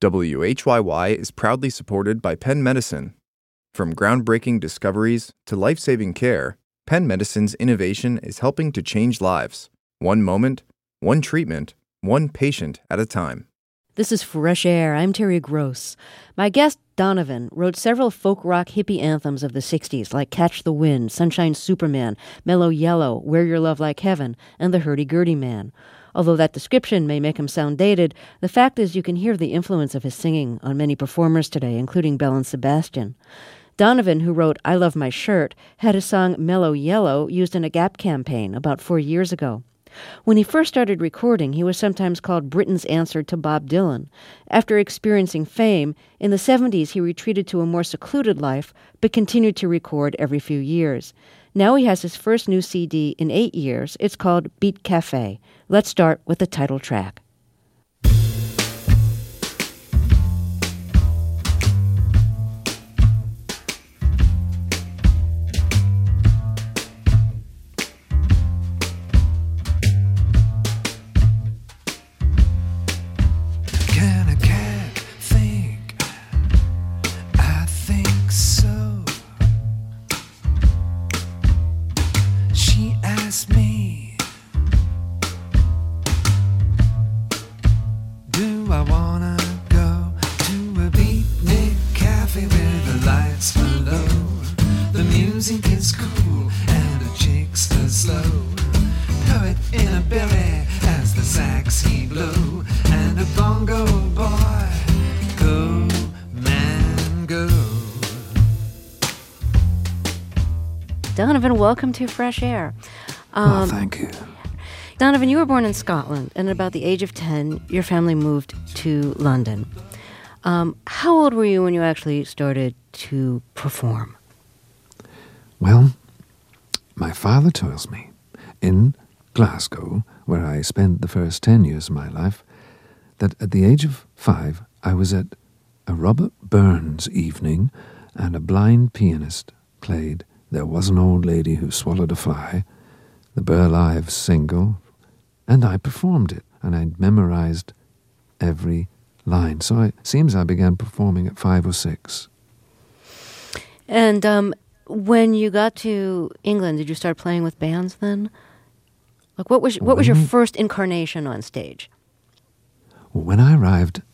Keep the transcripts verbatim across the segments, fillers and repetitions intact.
W H Y Y is proudly supported by Penn Medicine. From groundbreaking discoveries to life-saving care, Penn Medicine's innovation is helping to change lives, one moment, one treatment, one patient at a time. This is Fresh Air. I'm Terry Gross. My guest, Donovan, wrote several folk rock hippie anthems of the sixties, like Catch the Wind, Sunshine Superman, Mellow Yellow, Wear Your Love Like Heaven, and The Hurdy-Gurdy Man. Although that description may make him sound dated, the fact is you can hear the influence of his singing on many performers today, including Belle and Sebastian. Donovan, who wrote I Love My Shirt, had his song Mellow Yellow used in a Gap campaign about four years ago. When he first started recording, he was sometimes called Britain's answer to Bob Dylan. After experiencing fame, in the seventies he retreated to a more secluded life, but continued to record every few years. Now he has his first new C D in eight years. It's called Beat Cafe. Let's start with the title track. Donovan, welcome to Fresh Air. Um, well, thank you. Donovan, you were born in Scotland, and at about the age of ten, your family moved to London. Um, how old were you when you actually started to perform? Well, my father tells me in Glasgow, where I spent the first ten years of my life, that at the age of five, I was at a Robert Burns evening, and a blind pianist played There Was an Old Lady Who Swallowed a Fly, the Burl Ives single, and I performed it, and I'd memorized every line. So it seems I began performing at five or six. And um, when you got to England, did you start playing with bands then? Like, what was what was your first incarnation on stage? When I arrived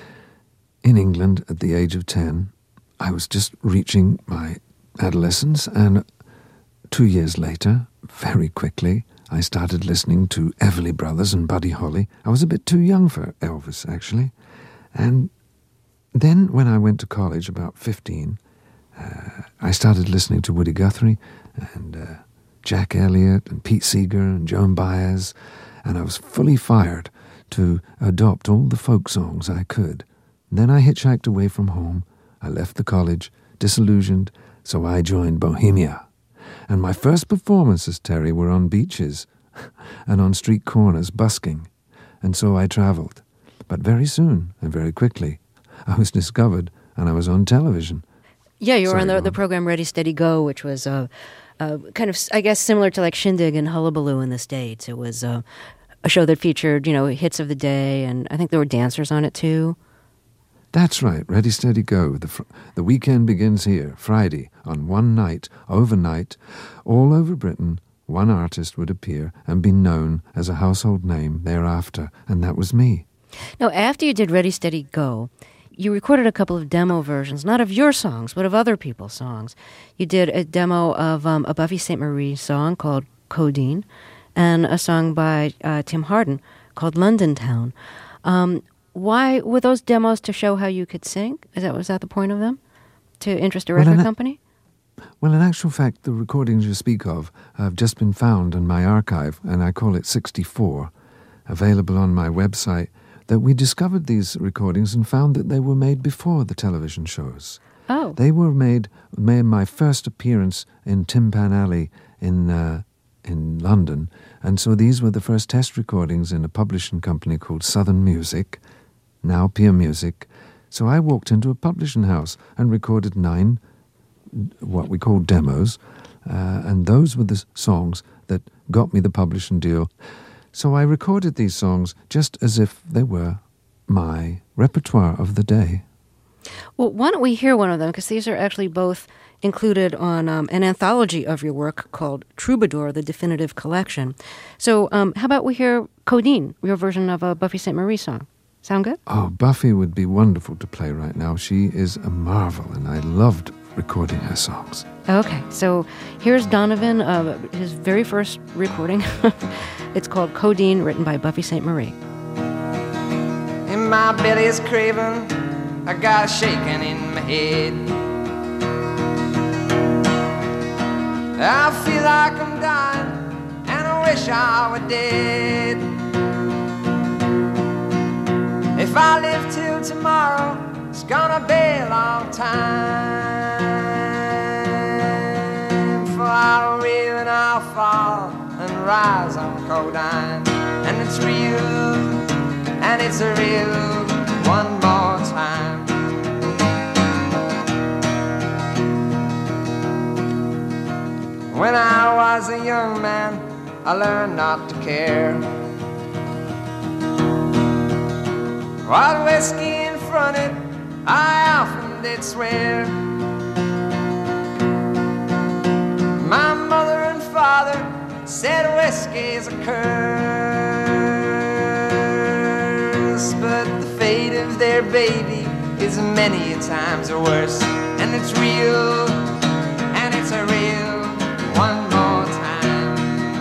in England at the age of ten, I was just reaching my adolescence, and two years later, very quickly, I started listening to Everly Brothers and Buddy Holly. I was a bit too young for Elvis, actually. And then when I went to college, about fifteen, uh, I started listening to Woody Guthrie and uh, Jack Elliott and Pete Seeger and Joan Baez, and I was fully fired to adopt all the folk songs I could. And then I hitchhiked away from home. I left the college, disillusioned, so I joined Bohemia. And my first performances, Terry, were on beaches and on street corners busking. And so I traveled. But very soon and very quickly, I was discovered and I was on television. Yeah, you were Sorry, on the, Mom. the program Ready, Steady, Go, which was uh, uh, kind of, I guess, similar to like Shindig and Hullabaloo in the States. It was uh, a show that featured, you know, hits of the day, and I think there were dancers on it too. That's right, Ready, Steady, Go. The, fr- the weekend begins here, Friday, on one night, overnight. All over Britain, one artist would appear and be known as a household name thereafter, and that was me. Now, after you did Ready, Steady, Go, you recorded a couple of demo versions, not of your songs, but of other people's songs. You did a demo of um, a Buffy Sainte Marie song called Codeine, and a song by uh, Tim Hardin called London Town. Um, why were those demos to show how you could sing? Is that was that the point of them? To interest a record well, company? Well, in actual fact, the recordings you speak of have just been found in my archive, and I call it sixty-four, available on my website, that we discovered these recordings and found that they were made before the television shows. Oh. They were made, made my first appearance in Tin Pan Alley in uh, in London, and so these were the first test recordings in a publishing company called Southern Music, now Peer Music. So I walked into a publishing house and recorded nine, what we call demos, uh, and those were the songs that got me the publishing deal. So I recorded these songs just as if they were my repertoire of the day. Well, why don't we hear one of them? Because these are actually both included on um, an anthology of your work called Troubadour, the Definitive Collection. So um, how about we hear Codeine, your version of a Buffy Sainte Marie song? Sound good? Oh, Buffy would be wonderful to play right now. She is a marvel, and I loved recording her songs. Okay, so here's Donovan, uh, his very first recording. It's called Codeine, written by Buffy Sainte Marie. In my belly's craving, I got a shaking in my head. I feel like I'm dying, and I wish I were dead. If I live till tomorrow, it's gonna be a long time. For I'll reel and I'll fall and rise on codeine. And it's real, and it's a real one more time. When I was a young man, I learned not to care what whiskey in front of it, I often did swear. My mother and father said whiskey's a curse, but the fate of their baby is many times worse. And it's real, and it's a real one more time.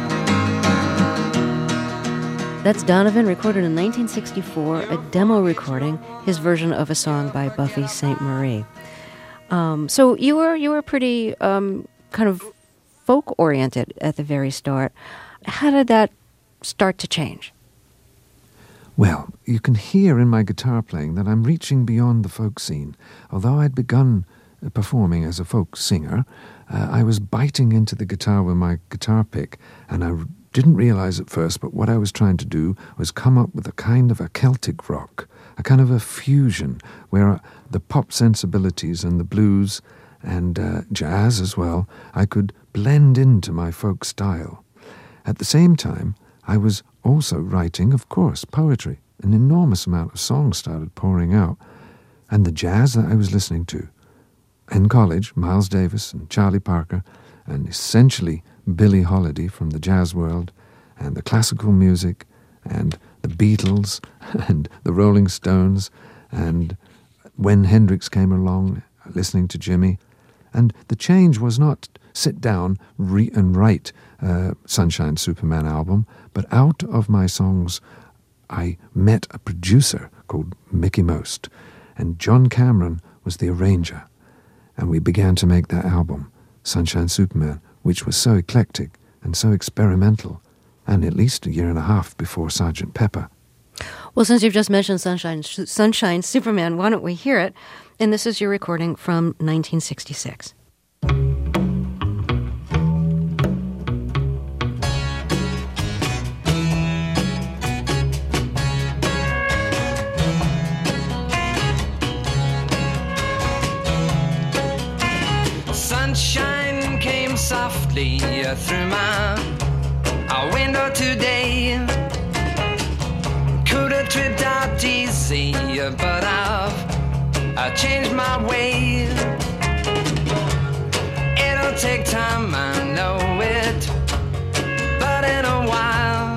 That's Donovan, recorded in nineteen sixty-four, a demo recording, his version of a song by Buffy Sainte Marie. Um, so you were you were pretty um, kind of folk-oriented at the very start. How did that start to change? Well, you can hear in my guitar playing that I'm reaching beyond the folk scene. Although I'd begun performing as a folk singer, uh, I was biting into the guitar with my guitar pick, and I didn't realize at first, but what I was trying to do was come up with a kind of a Celtic rock, a kind of a fusion where the pop sensibilities and the blues and uh, jazz as well, I could blend into my folk style. At the same time, I was also writing, of course, poetry. An enormous amount of songs started pouring out. And the jazz that I was listening to in college, Miles Davis and Charlie Parker, and essentially Billie Holiday from the jazz world, and the classical music, and the Beatles, and the Rolling Stones, and when Hendrix came along, listening to Jimmy. And the change was not sit down re- and write uh, Sunshine Superman album, but out of my songs I met a producer called Mickey Most, and John Cameron was the arranger. And we began to make that album, Sunshine Superman, which was so eclectic and so experimental, and at least a year and a half before Sergeant Pepper. Well, since you've just mentioned Sunshine, Sunshine Superman, why don't we hear it? And this is your recording from nineteen sixty-six. Sunshine came softly through my window today. Could have tripped out easy, but I've I changed my way. It'll take time, I know it, but in a while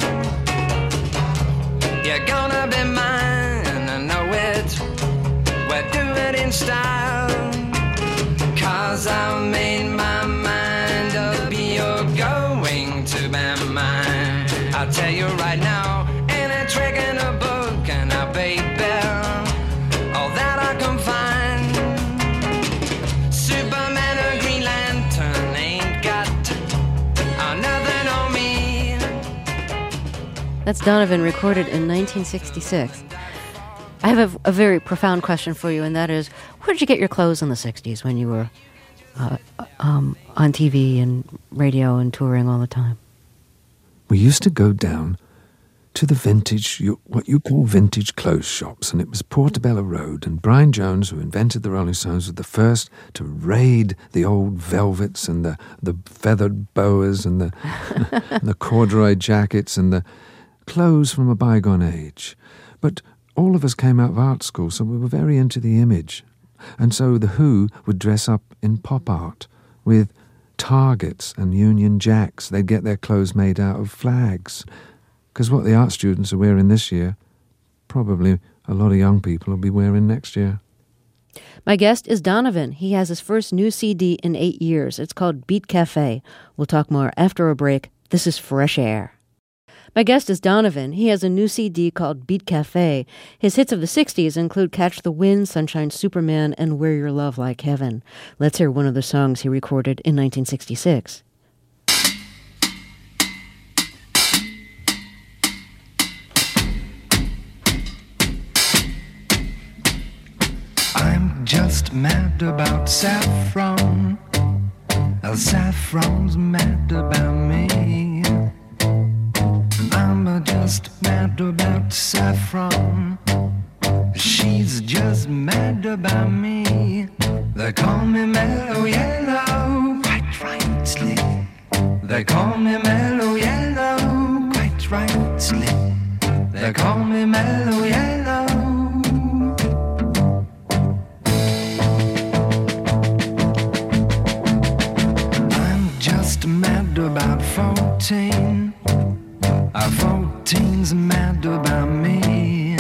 you're gonna be mine, I know it. We'll do it in style, 'cause I've made my mind up, you're going to be mine. I'll tell you right now, ain't a trick in a book, and a baby, all that I can find. Superman or Green Lantern ain't got uh, nothing on me. That's Donovan, recorded in nineteen sixty-six. I have a, a very profound question for you, and that is, where did you get your clothes in the sixties when you were uh, um, on T V and radio and touring all the time? We used to go down to the vintage, you, what you call vintage clothes shops, and it was Portobello Road, and Brian Jones, who invented the Rolling Stones, was the first to raid the old velvets and the, the feathered boas and the, and the corduroy jackets and the clothes from a bygone age. But all of us came out of art school, so we were very into the image. And so the Who would dress up in pop art with targets and Union Jacks. They'd get their clothes made out of flags. Because what the art students are wearing this year, probably a lot of young people will be wearing next year. My guest is Donovan. He has his first new C D in eight years. It's called Beat Cafe. We'll talk more after a break. This is Fresh Air. My guest is Donovan. He has a new C D called Beat Cafe. His hits of the sixties include Catch the Wind, Sunshine Superman, and Wear Your Love Like Heaven. Let's hear one of the songs he recorded in nineteen sixty-six. I'm just mad about saffron. Saffron's mad about me. I'm just mad about saffron. She's just mad about me. They call me Mellow Yellow, quite rightly. They call me Mellow Yellow, quite rightly. They call me Mellow Yellow. I'm just mad about fourteen. Our fourteen's mad about me.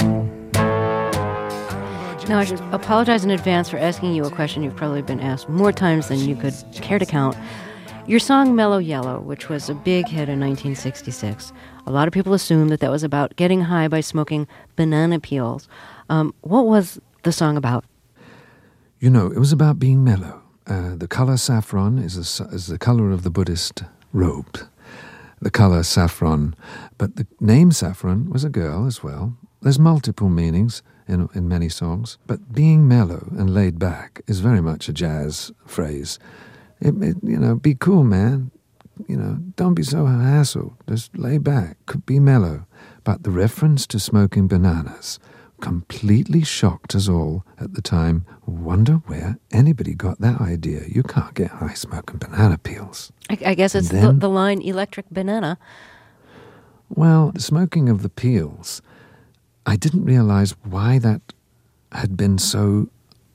Now, I should apologize in advance for asking you a question you've probably been asked more times than you could care to count. Your song Mellow Yellow, which was a big hit in nineteen sixty-six, a lot of people assume that that was about getting high by smoking banana peels. Um, what was the song about? You know, it was about being mellow. Uh, the color saffron is, a, is the color of the Buddhist robe. The color saffron. But the name Saffron was a girl as well. There's multiple meanings in, in many songs. But being mellow and laid back is very much a jazz phrase. It, it, you know, be cool, man. You know, don't be so hassle. Just lay back. Be mellow. But the reference to smoking bananas completely shocked us all at the time. Wonder where anybody got that idea. You can't get high smoking banana peels. I, I guess it's then, the, the line electric banana. Well, the smoking of the peels, I didn't realize why that had been so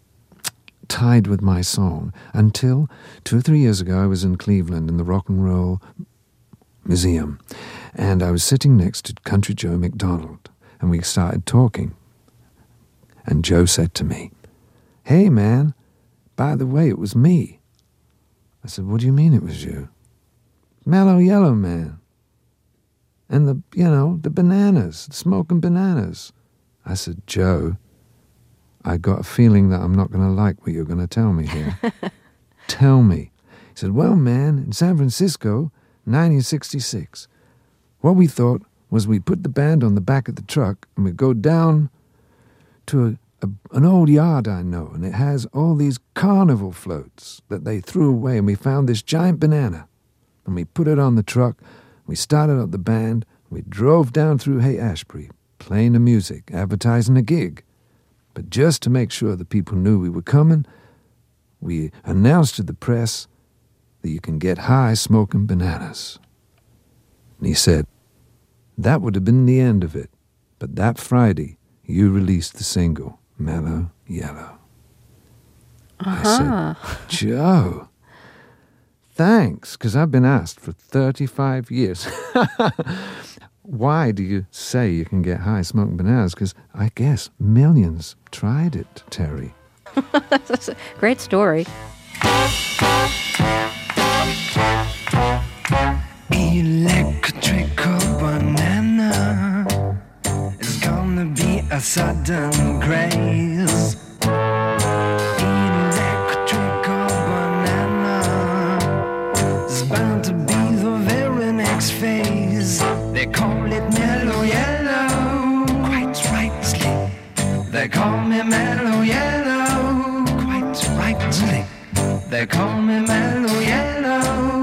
tied with my song until two or three years ago I was in Cleveland in the Rock and Roll Museum, and I was sitting next to Country Joe McDonald, and we started talking. And Joe said to me, "Hey, man, by the way, it was me." I said, "What do you mean it was you?" "Mellow Yellow Man. And the, you know, the bananas, the smoking bananas." I said, "Joe, I got a feeling that I'm not going to like what you're going to tell me here." "Tell me." He said, "Well, man, in San Francisco, nineteen sixty-six, what we thought was we'd put the band on the back of the truck and we'd go down to a, a, an old yard I know, and it has all these carnival floats that they threw away, and we found this giant banana, and we put it on the truck, we started up the band, we drove down through Haight-Ashbury, playing the music, advertising a gig. But just to make sure the people knew we were coming, we announced to the press that you can get high smoking bananas." And he said, "That would have been the end of it, but that Friday, you released the single, Mellow Yellow." Uh-huh. I said, "Joe, thanks, because I've been asked for thirty-five years. Why do you say you can get high smoking bananas? Because I guess millions tried it, Terry." That's a great story. Electrical banana is gonna be a sudden grace. Electrical banana is bound to be the very next phase. They call it Mellow Yellow, quite rightly. They call me Mellow Yellow, quite rightly. They call me Mellow Yellow.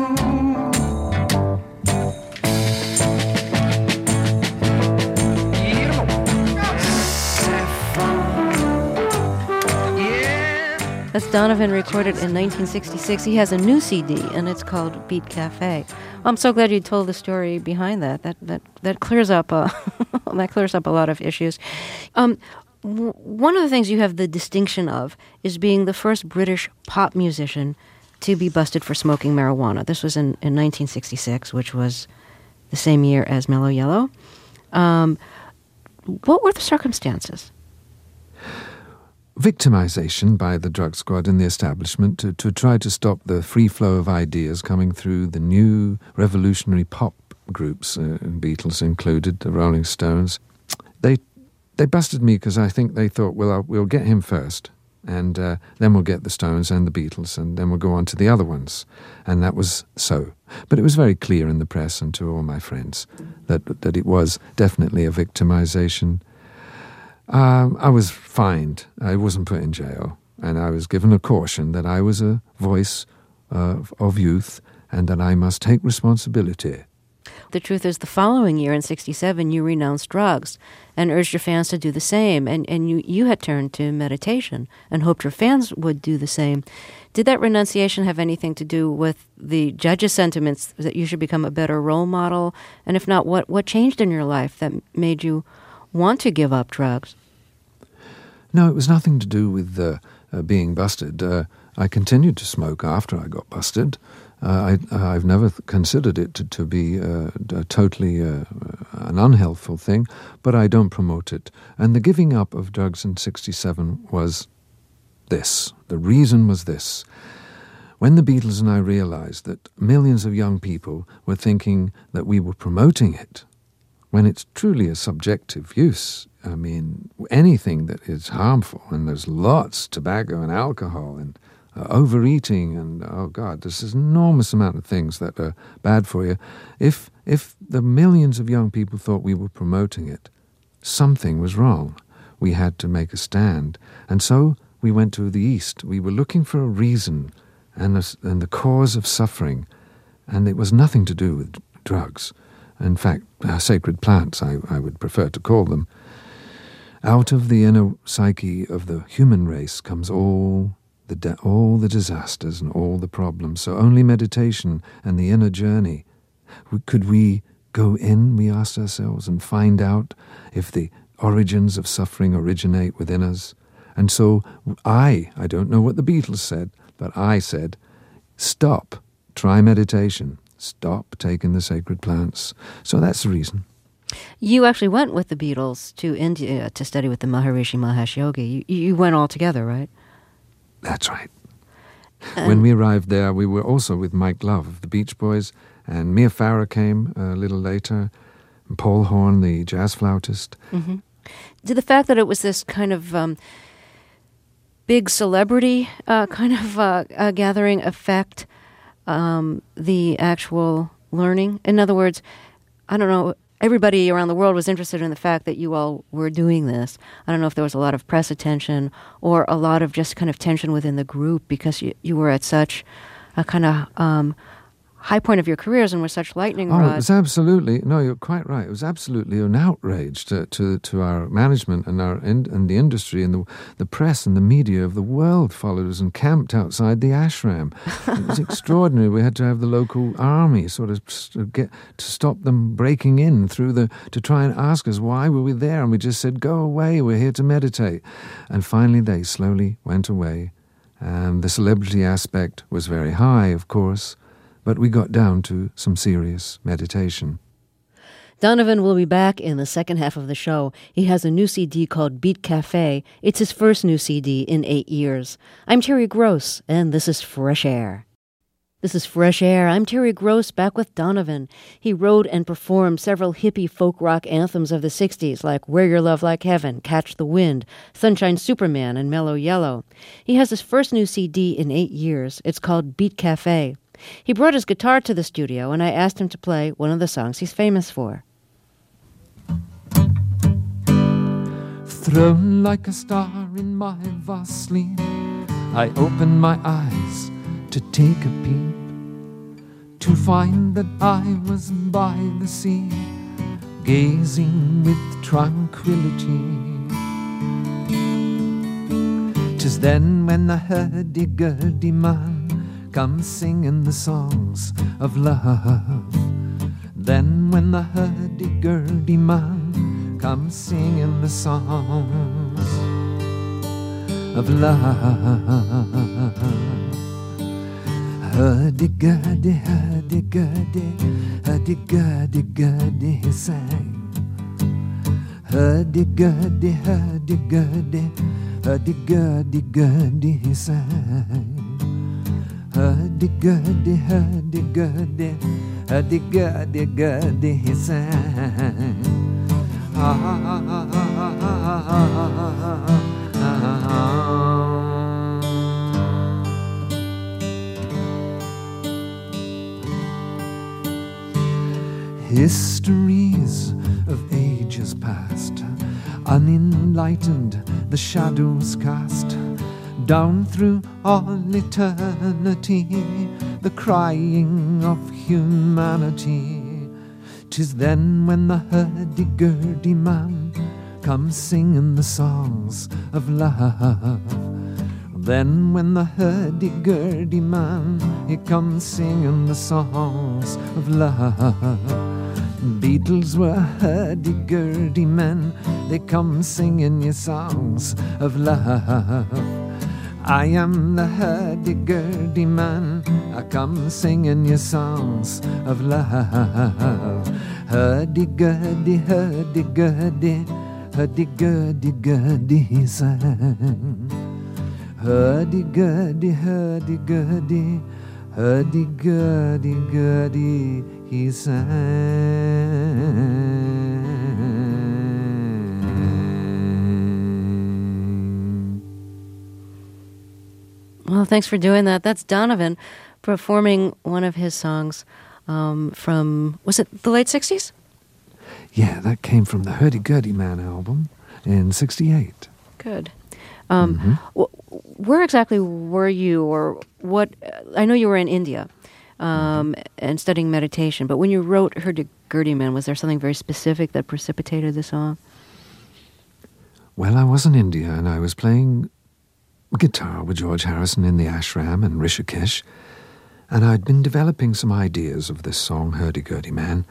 That's Donovan, recorded in nineteen sixty-six. He has a new C D, and it's called Beat Cafe. I'm so glad you told the story behind that. That that that clears up uh, that clears up a lot of issues. Um, w- one of the things you have the distinction of is being the first British pop musician to be busted for smoking marijuana. This was in, in nineteen sixty-six, which was the same year as Mellow Yellow. Um, what were the circumstances? Victimization by the drug squad and the establishment to, to try to stop the free flow of ideas coming through the new revolutionary pop groups, uh, Beatles included, the Rolling Stones. They they busted me because I think they thought, well, I'll, we'll get him first, and uh, then we'll get the Stones and the Beatles, and then we'll go on to the other ones. And that was so. But it was very clear in the press and to all my friends that that it was definitely a victimization. Um, I was fined. I wasn't put in jail. And I was given a caution that I was a voice uh, of youth and that I must take responsibility. The truth is, the following year in sixty-seven, you renounced drugs and urged your fans to do the same. And, and you, you had turned to meditation and hoped your fans would do the same. Did that renunciation have anything to do with the judges' sentiments that you should become a better role model? And if not, what, what changed in your life that made you want to give up drugs? No, it was nothing to do with uh, uh, being busted. Uh, I continued to smoke after I got busted. Uh, I, I've never considered it to, to be uh, a totally uh, an unhealthful thing, but I don't promote it. And the giving up of drugs in sixty-seven was this. The reason was this. When the Beatles and I realized that millions of young people were thinking that we were promoting it, when it's truly a subjective use. I mean, anything that is harmful, and there's lots, tobacco and alcohol and uh, overeating and, oh God, there's this enormous amount of things that are bad for you. If, if the millions of young people thought we were promoting it, something was wrong. We had to make a stand. And so we went to the East. We were looking for a reason and, a, and the cause of suffering, and it was nothing to do with drugs. In fact, uh, sacred plants, I, I would prefer to call them. Out of the inner psyche of the human race comes all the de- all the disasters and all the problems. So only meditation and the inner journey. We, could we go in, we asked ourselves, and find out if the origins of suffering originate within us? And so I, I don't know what the Beatles said, but I said, stop, try meditation. Stop taking the sacred plants. So that's the reason. You actually went with the Beatles to India to study with the Maharishi Mahesh Yogi. You, you went all together, right? That's right. And when we arrived there, we were also with Mike Love of the Beach Boys, and Mia Farrow came a little later, and Paul Horn, the jazz flautist. Mm-hmm. Did the fact that it was this kind of um, big celebrity uh, kind of uh, uh, gathering affect Um, the actual learning? In other words, I don't know, everybody around the world was interested in the fact that you all were doing this. I don't know if there was a lot of press attention or a lot of just kind of tension within the group because you, you were at such a kind of um, high point of your careers and were such lightning rods. Oh, it was absolutely, no, you're quite right. It was absolutely an outrage to to, to our management and our in, and the industry, and the, the press and the media of the world followed us and camped outside the ashram. It was extraordinary. We had to have the local army sort of get to stop them breaking in through the, to try and ask us why were we there, and we just said, go away, we're here to meditate. And finally they slowly went away. And the celebrity aspect was very high, of course, but we got down to some serious meditation. Donovan will be back in the second half of the show. He has a new C D called Beat Cafe. It's his first new C D in eight years. I'm Terry Gross, and this is Fresh Air. This is Fresh Air. I'm Terry Gross, back with Donovan. He wrote and performed several hippie folk rock anthems of the sixties, like Wear Your Love Like Heaven, Catch the Wind, Sunshine Superman, and Mellow Yellow. He has his first new C D in eight years. It's called Beat Cafe. He brought his guitar to the studio, and I asked him to play one of the songs he's famous for. Thrown like a star in my vast sleep, I opened my eyes to take a peep, to find that I was by the sea, gazing with tranquility. 'Tis then when the hurdy-gurdy man comes singing the songs of love. Then when the hurdy-gurdy man comes singing the songs of love. Hurdy-gurdy, hurdy-gurdy, hurdy-gurdy-gurdy, he sang. Hurdy-gurdy, hurdy-gurdy, hurdy-gurdy-gurdy, he sang. Hurdy-gurdy, hurdy-gurdy, hurdy-gurdy-gurdy, he sang. Ah, ah, ah, ah, ah, ah, ah. Histories of ages past, unenlightened, the shadows cast down through all eternity, the crying of humanity. 'Tis then when the hurdy-gurdy man comes singing the songs of love. Then when the hurdy-gurdy man, he comes singing the songs of love. Beatles were hurdy-gurdy men, they come singing your songs of love. I am the hurdy-gurdy man, I come singing your songs of love. Hurdy-gurdy, hurdy-gurdy, hurdy-gurdy-gurdy, he sang. Hurdy-gurdy, hurdy-gurdy, hurdy-gurdy-gurdy, he sang. Well, thanks for doing that. That's Donovan performing one of his songs um, from, was it the late sixties? Yeah, that came from the Hurdy-Gurdy Man album in sixty-eight. Good. Um, mm-hmm. wh- where exactly were you, or what? I know you were in India um, mm-hmm. and studying meditation, but when you wrote Hurdy-Gurdy Man, was there something very specific that precipitated the song? Well, I was in India, and I was playing guitar with George Harrison in the ashram in Rishikesh, and I'd been developing some ideas of this song, Hurdy-Gurdy Man,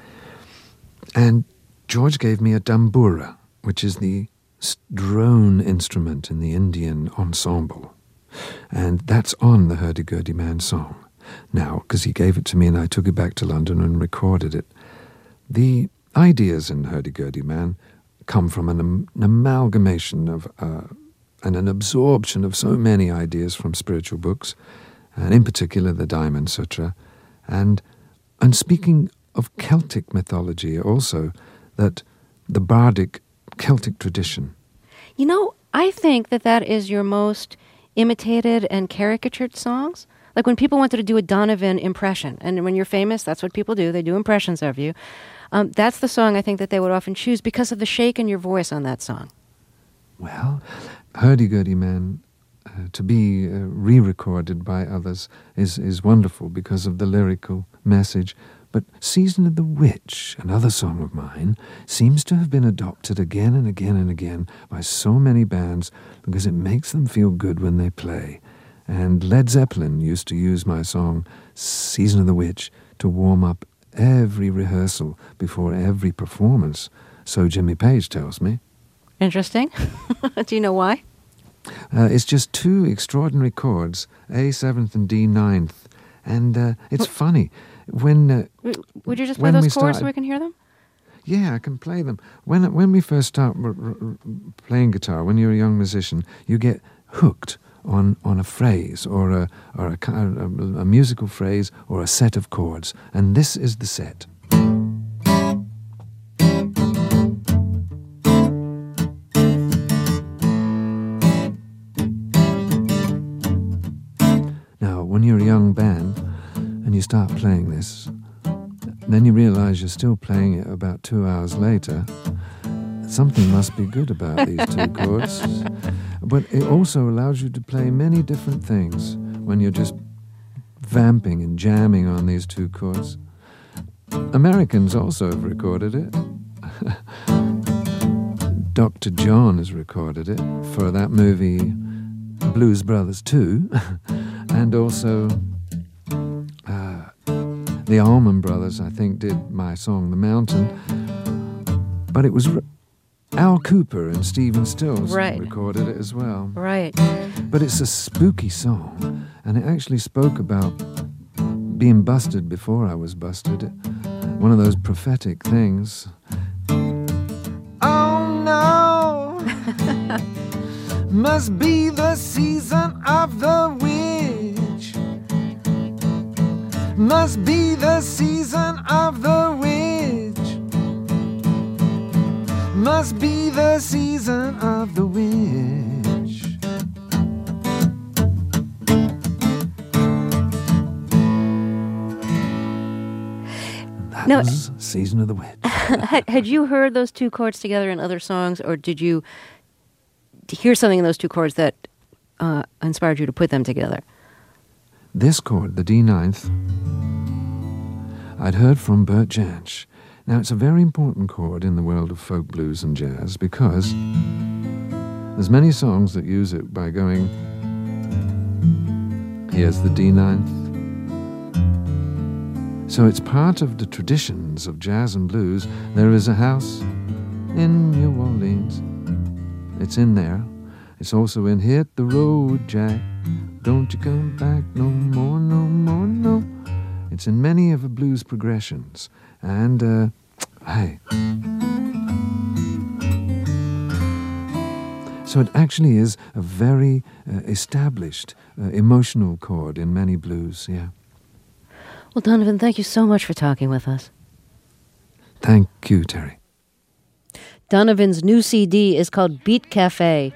and George gave me a tambura, which is the drone instrument in the Indian ensemble, and that's on the Hurdy-Gurdy Man song. Now, because he gave it to me and I took it back to London and recorded it, the ideas in Hurdy-Gurdy Man come from an, an amalgamation of uh, and an absorption of so many ideas from spiritual books, and in particular the Diamond Sutra, and and speaking of Celtic mythology also, that the bardic Celtic tradition. You know, I think that that is your most imitated and caricatured songs. Like when people wanted to do a Donovan impression, and when you're famous, that's what people do. They do impressions of you. Um, that's the song I think that they would often choose because of the shake in your voice on that song. Well, Hurdy-Gurdy Man, uh, to be uh, re-recorded by others is, is wonderful because of the lyrical message. But Season of the Witch, another song of mine, seems to have been adopted again and again and again by so many bands because it makes them feel good when they play. And Led Zeppelin used to use my song, Season of the Witch, to warm up every rehearsal before every performance. So Jimmy Page tells me. Interesting. Do you know why? Uh, it's just two extraordinary chords, A seventh and D ninth. And uh, it's funny. When uh, Would you just play those chords started, so we can hear them? Yeah, I can play them. When when we first start r- r- playing guitar, when you're a young musician, you get hooked on, on a phrase or a or a, a, a musical phrase or a set of chords, and this is the set. Now, when you're a young band and you start playing this, then you realize you're still playing it about two hours later. Something must be good about these two chords. But it also allows you to play many different things when you're just vamping and jamming on these two chords. Americans also have recorded it. Doctor John has recorded it for that movie Blues Brothers too, and also uh, the Allman Brothers, I think, did my song The Mountain. But it was r- Al Cooper and Stephen Stills Right. recorded it as well. Right. But it's a spooky song, and it actually spoke about being busted before I was busted. One of those prophetic things. Oh no, must be the season of the witch. Must be the season of the witch. Must be the season of the witch. That Now- was Season of the Witch. had, had you heard those two chords together in other songs, or did you hear something in those two chords that uh, inspired you to put them together? This chord, the D ninth, I'd heard from Bert Jansch. Now, it's a very important chord in the world of folk blues and jazz because there's many songs that use it by going, here's the D ninth. So it's part of the traditions of jazz and blues. There is a house in New Orleans. It's in there. It's also in Hit the Road, Jack. Don't you come back no more, no more, no. It's in many of the blues progressions. And, uh, hey. So it actually is a very uh, established uh, emotional chord in many blues, yeah. Well, Donovan, thank you so much for talking with us. Thank you, Terry. Donovan's new C D is called Beat Cafe.